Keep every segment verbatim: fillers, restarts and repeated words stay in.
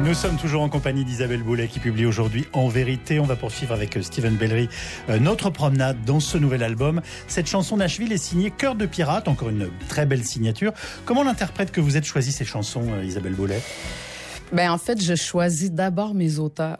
Nous sommes toujours en compagnie d'Isabelle Boulay qui publie aujourd'hui En Vérité. On va poursuivre avec Steven Bellery euh, notre promenade dans ce nouvel album. Cette chanson Nashville est signée Cœur de pirate, encore une très belle signature. Comment l'interprète que vous êtes choisi ces chansons, euh, Isabelle Boulay ? Ben en fait, je choisis d'abord mes auteurs.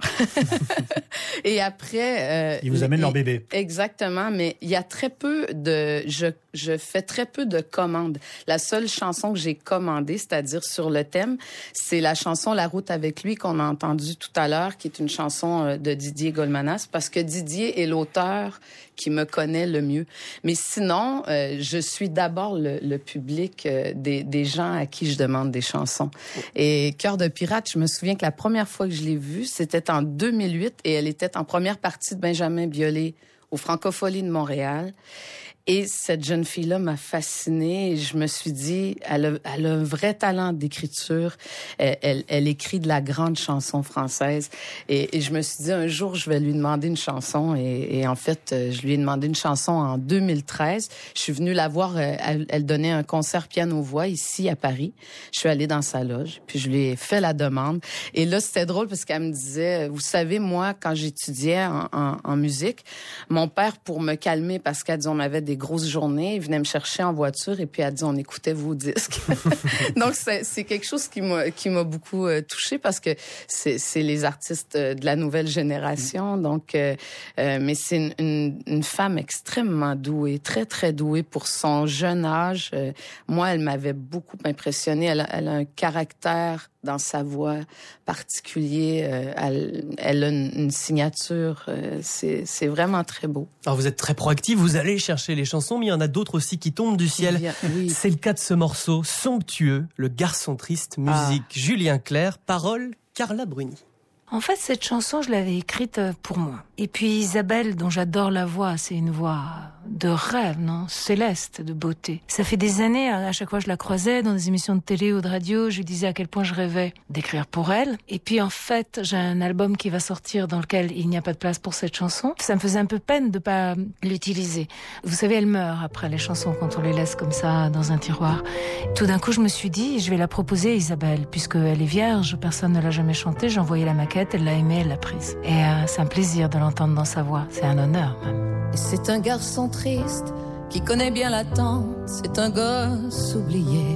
Et après... Euh, Ils vous amènent et, leur bébé. Exactement, mais il y a très peu de... Je, je fais très peu de commandes. La seule chanson que j'ai commandée, c'est-à-dire sur le thème, c'est la chanson La route avec lui qu'on a entendue tout à l'heure, qui est une chanson de Didier Golmanas, parce que Didier est l'auteur qui me connaît le mieux. Mais sinon, euh, je suis d'abord le, le public euh, des, des gens à qui je demande des chansons. Et Cœur de pirate, je me souviens que la première fois que je l'ai vue, c'était en deux mille huit et elle était en première partie de Benjamin Biolay au Francophonie de Montréal. Et cette jeune fille-là m'a fascinée et je me suis dit, elle a, elle a un vrai talent d'écriture. Elle, elle, elle écrit de la grande chanson française. Et, et je me suis dit, un jour, je vais lui demander une chanson. Et, et en fait, je lui ai demandé une chanson en deux mille treize. Je suis venue la voir, elle, elle donnait un concert piano-voix ici à Paris. Je suis allée dans sa loge, puis je lui ai fait la demande. Et là, c'était drôle parce qu'elle me disait, vous savez, moi, quand j'étudiais en, en, en musique, mon père, pour me calmer, parce qu'elle dit, on avait des grosses journées, il venait me chercher en voiture et puis elle dit on écoutait vos disques. Donc c'est, c'est quelque chose qui m'a qui m'a beaucoup euh, touchée parce que c'est c'est les artistes de la nouvelle génération. Donc euh, euh, mais c'est une, une une femme extrêmement douée, très très douée pour son jeune âge. Euh, moi, elle m'avait beaucoup impressionnée. Elle a, elle a un caractère dans sa voix particulier. Euh, elle, elle a une, une signature. Euh, c'est, c'est vraiment très beau. Alors vous êtes très proactive, vous allez chercher les chansons, mais il y en a d'autres aussi qui tombent du ciel. Bien, oui. C'est le cas de ce morceau somptueux, Le Garçon Triste, musique ah. Julien Clerc, paroles Carla Bruni. En fait, cette chanson, je l'avais écrite pour moi. Et puis Isabelle, dont j'adore la voix, c'est une voix de rêve, non, céleste, de beauté. Ça fait des années, à chaque fois je la croisais dans des émissions de télé ou de radio, je lui disais à quel point je rêvais d'écrire pour elle. Et puis en fait, j'ai un album qui va sortir dans lequel il n'y a pas de place pour cette chanson. Ça me faisait un peu peine de pas l'utiliser. Vous savez, elle meurt après les chansons quand on les laisse comme ça dans un tiroir. Tout d'un coup, je me suis dit, je vais la proposer à Isabelle, puisqu'elle est vierge, personne ne l'a jamais chantée, j'ai envoyé la maquette, elle l'a aimée, elle l'a prise. Et euh, c'est un plaisir de l'entendre dans sa voix, c'est un honneur même. C'est un garçon triste qui connaît bien l'attente, c'est un gosse oublié.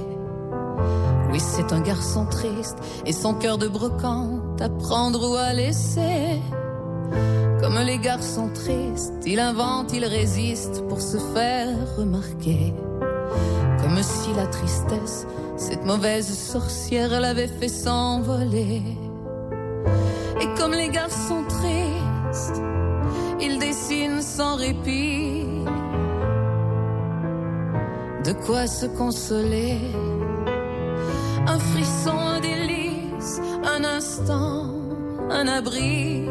Oui, c'est un garçon triste et son cœur de brocante à prendre ou à laisser. Comme les garçons tristes, il invente, il résiste pour se faire remarquer. Comme si la tristesse, cette mauvaise sorcière, l'avait fait s'envoler. Et comme les garçons tristes, il dessine sans répit de quoi se consoler. Un frisson, un délice, un instant, un abri,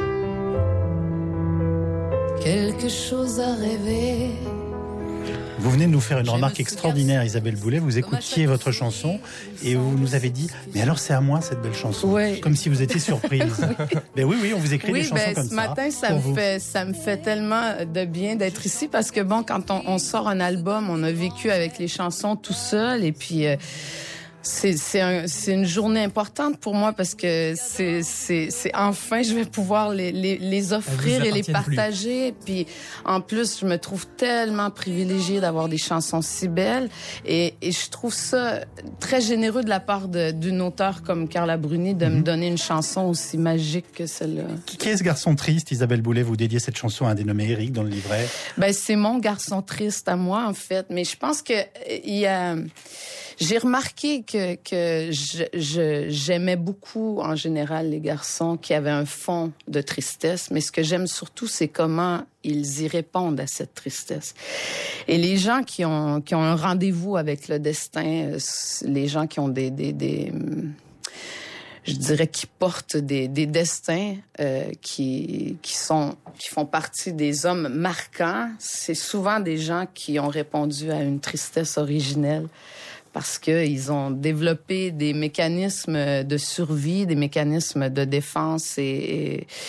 quelque chose à rêver. Vous venez de nous faire une remarque extraordinaire, Isabelle Boulay. Vous écoutiez votre chanson et vous nous avez dit « Mais alors c'est à moi cette belle chanson ouais. ?» Comme si vous étiez surprise. oui. Ben oui, oui, on vous écrit oui, des chansons ben, comme ce ça. Ce matin, ça me, fait, ça me fait tellement de bien d'être ici parce que bon, quand on, on sort un album, on a vécu avec les chansons tout seul et puis... Euh, C'est, c'est, un, c'est une journée importante pour moi parce que c'est, c'est, c'est enfin je vais pouvoir les, les, les offrir et les partager. Plus. Puis en plus, je me trouve tellement privilégiée d'avoir des chansons si belles et, et je trouve ça très généreux de la part de, d'une auteure comme Carla Bruni de mm-hmm. me donner une chanson aussi magique que celle-là. Qui est ce garçon triste, Isabelle Boulay? Vous dédiez cette chanson à un dénommé Eric dans le livret. Ben c'est mon garçon triste à moi en fait, mais je pense que il y a j'ai remarqué que, que je, je, j'aimais beaucoup, en général, les garçons qui avaient un fond de tristesse, mais ce que j'aime surtout, c'est comment ils y répondent à cette tristesse. Et les gens qui ont, qui ont un rendez-vous avec le destin, les gens qui ont des... des, des je dirais qui portent des, des destins euh, qui, qui, sont, qui font partie des hommes marquants, c'est souvent des gens qui ont répondu à une tristesse originelle. Parce qu'ils ont développé des mécanismes de survie, des mécanismes de défense et,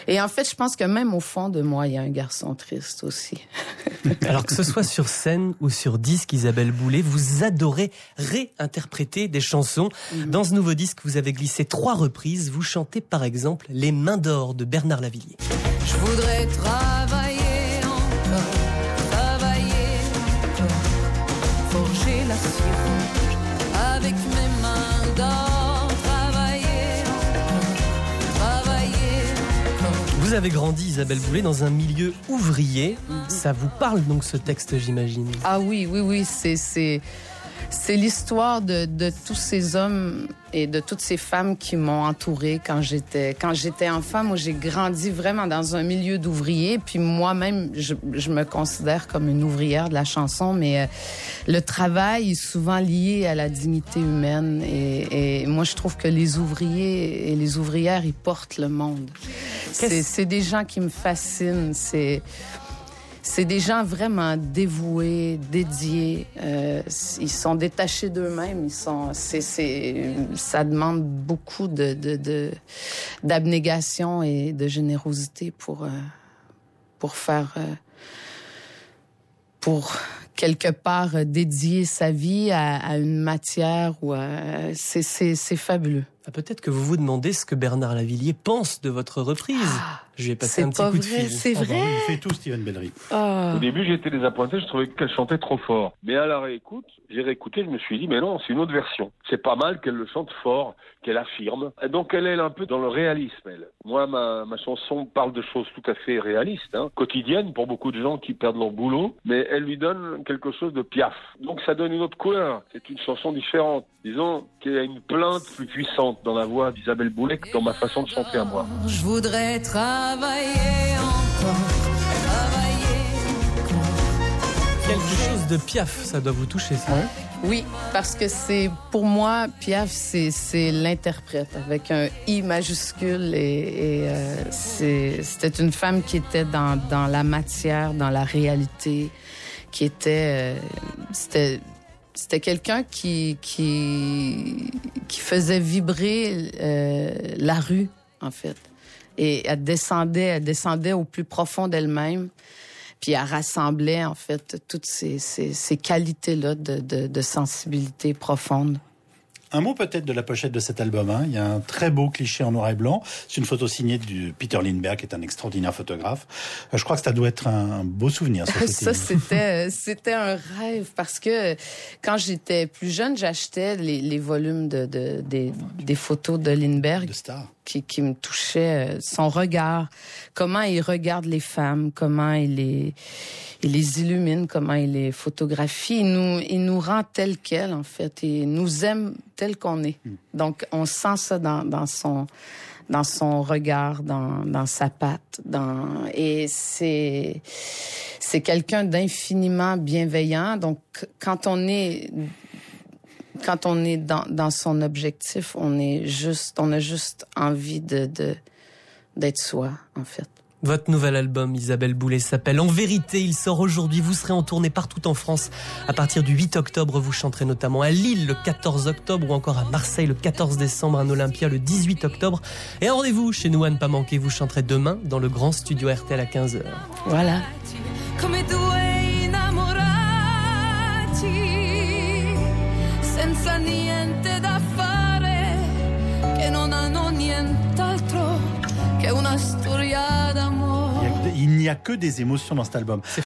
Et en fait, je pense que même au fond de moi, il y a un garçon triste aussi. Alors que ce soit sur scène ou sur disque, Isabelle Boulay, vous adorez réinterpréter des chansons. Mmh. Dans ce nouveau disque, vous avez glissé trois reprises. Vous chantez par exemple Les Mains d'or de Bernard Lavilliers. Je voudrais travailler encore, travailler encore, forger la science avec mes mains d'or, travailler encore, travailler encore. Vous avez grandi, Isabelle Boulay, dans un milieu ouvrier. Mmh. Ça vous parle donc ce texte, j'imagine? Ah oui, oui, oui, c'est... c'est... C'est l'histoire de, de tous ces hommes et de toutes ces femmes qui m'ont entourée quand j'étais quand j'étais enfant. Moi, j'ai grandi vraiment dans un milieu d'ouvriers. Puis moi-même, je, je me considère comme une ouvrière de la chanson. Mais euh, le travail est souvent lié à la dignité humaine. Et, et moi, je trouve que les ouvriers et les ouvrières, ils portent le monde. C'est, c'est des gens qui me fascinent. C'est... C'est des gens vraiment dévoués, dédiés. Euh, ils sont détachés d'eux-mêmes. Ils sont, c'est, c'est, ça demande beaucoup de, de, de, d'abnégation et de générosité pour, euh, pour faire, euh, pour quelque part euh, dédier sa vie à, à une matière ou à, c'est, c'est, c'est fabuleux. Ah, peut-être que vous vous demandez ce que Bernard Lavilliers pense de votre reprise. Ah, je lui ai passé un petit coup vrai, de fil. C'est oh, vrai. bah, il fait tout, Steven Bellery. Oh. Au début, j'étais désappointé, je trouvais qu'elle chantait trop fort. Mais à la réécoute, j'ai réécouté, je me suis dit, mais non, c'est une autre version. C'est pas mal qu'elle le chante fort, qu'elle affirme. Et donc elle est un peu dans le réalisme, elle. Moi, ma, ma chanson parle de choses tout à fait réalistes, hein, quotidiennes pour beaucoup de gens qui perdent leur boulot, mais elle lui donne quelque chose de Piaf. Donc ça donne une autre couleur. C'est une chanson différente. Disons qu'il y a une plainte plus puissante dans la voix d'Isabelle Boulay que dans ma façon de chanter à moi. Je voudrais travailler encore, travailler encore. Quelque chose de Piaf, ça doit vous toucher, ça. Ouais. Oui, parce que c'est, pour moi, Piaf, c'est, c'est l'interprète avec un I majuscule et, et euh, c'est, c'était une femme qui était dans, dans la matière, dans la réalité, qui était, euh, c'était, c'était quelqu'un qui, qui, qui faisait vibrer euh, la rue, en fait. Et elle descendait, elle descendait au plus profond d'elle-même. Puis elle rassemblait, en fait, toutes ces, ces, ces qualités-là de, de, de sensibilité profonde. Un mot peut-être de la pochette de cet album. Hein. Il y a un très beau cliché en noir et blanc. C'est une photo signée de Peter Lindbergh, qui est un extraordinaire photographe. Je crois que ça doit être un beau souvenir. Ça, ça c'était, c'était un rêve parce que quand j'étais plus jeune, j'achetais les, les volumes de, de, des, des photos de Lindbergh. De stars. Qui, qui me touchait, son regard, comment il regarde les femmes, comment il les, il les illumine, comment il les photographie. Il nous, il nous rend tels quels, en fait, et il nous aime tel qu'on est. Mm. Donc, on sent ça dans, dans son, dans son regard, dans, dans sa patte, dans, et c'est, c'est quelqu'un d'infiniment bienveillant. Donc, quand on est, Quand on est dans, dans son objectif, on est juste, on a juste envie de, de, d'être soi, en fait. Votre nouvel album, Isabelle Boulay, s'appelle En vérité. Il sort aujourd'hui. Vous serez en tournée partout en France. À partir du huit octobre, vous chanterez notamment à Lille le quatorze octobre ou encore à Marseille le quatorze décembre, un Olympia le dix-huit octobre. Et un rendez-vous chez nous à ne pas manquer. Vous chanterez demain dans le grand studio R T L à quinze heures. Voilà. Senza niente da fare, che non hanno nient'altro che una storia d'amore. Il n'y a que des émotions dans cet album.